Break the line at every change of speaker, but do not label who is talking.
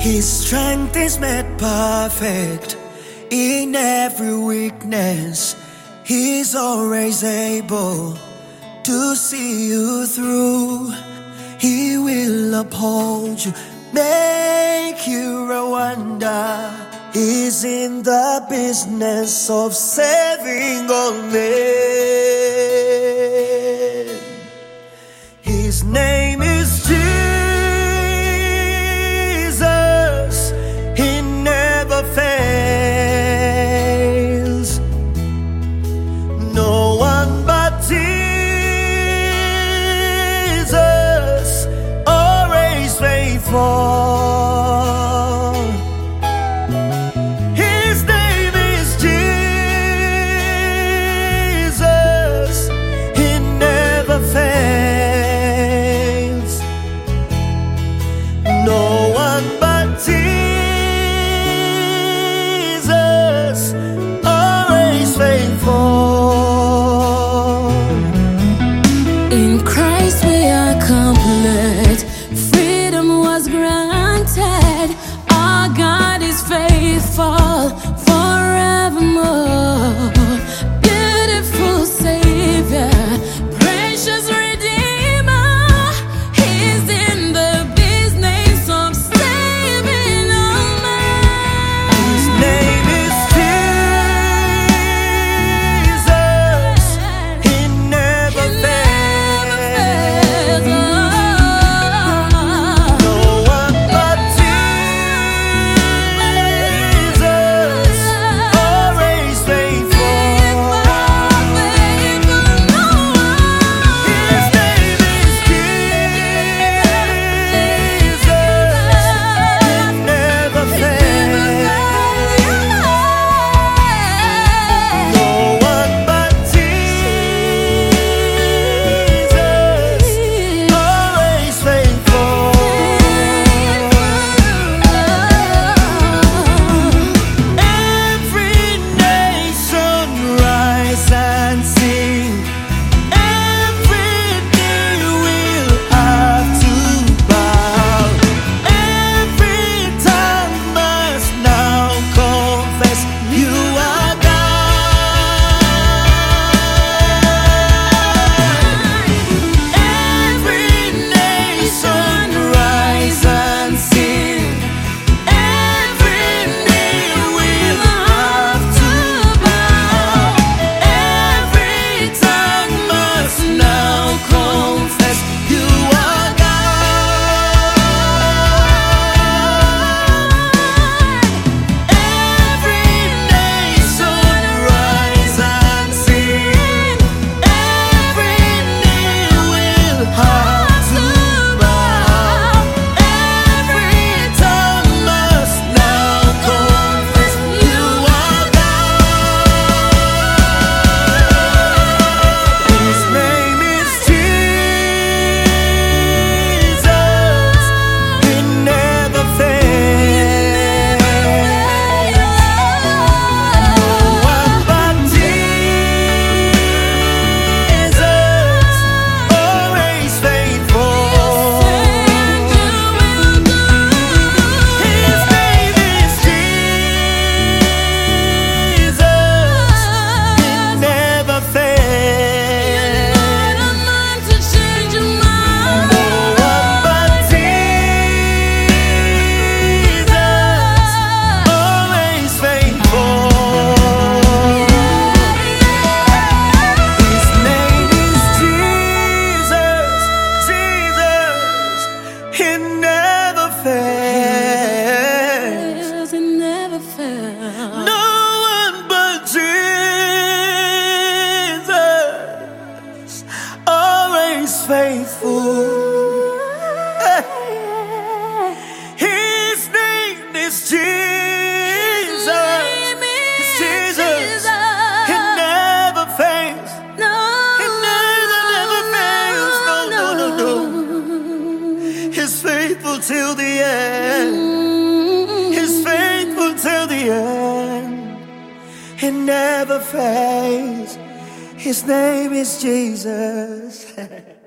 His strength is made perfect in every weakness. He's always able to see you through. He will uphold you, make you a wonder. He's in the business of saving all men. His name is Jesus. He never fails. No one but Jesus, always faithful. His name is Jesus. He never fails. No one but Jesus, always faithful.
In Christ we are complete. Freedom was granted. Our God is faithful forevermore. Beautiful Savior, precious Redeemer. He's in the business of saving all men.
His name is Jesus. He never fails. No one but Jesus, always faithful. His name is Jesus. He never fails. No one but Jesus, always faithful. Every nation rise and sing. Every knee will have to bow. Every tongue must now confess you are God. Every nation rise and sing. Every knee will have to bow. Every tongue must now confess you are God. Every nation rise and sing. Every knee will have to bow. Every tongue must now confess you are God. His name is Jesus. He never fails. No one but Jesus, always faithful. His name is Jesus. He never fails. No one but Jesus, always faithful. His name is Jesus. Jesus, He never fails.
He never fails.
No one but Jesus, always faithful. His name is Jesus. It's Jesus. He never fails. He never fails. No, no, no, no. He's faithful till the end. He's faithful till the end. He never fails. His name is Jesus.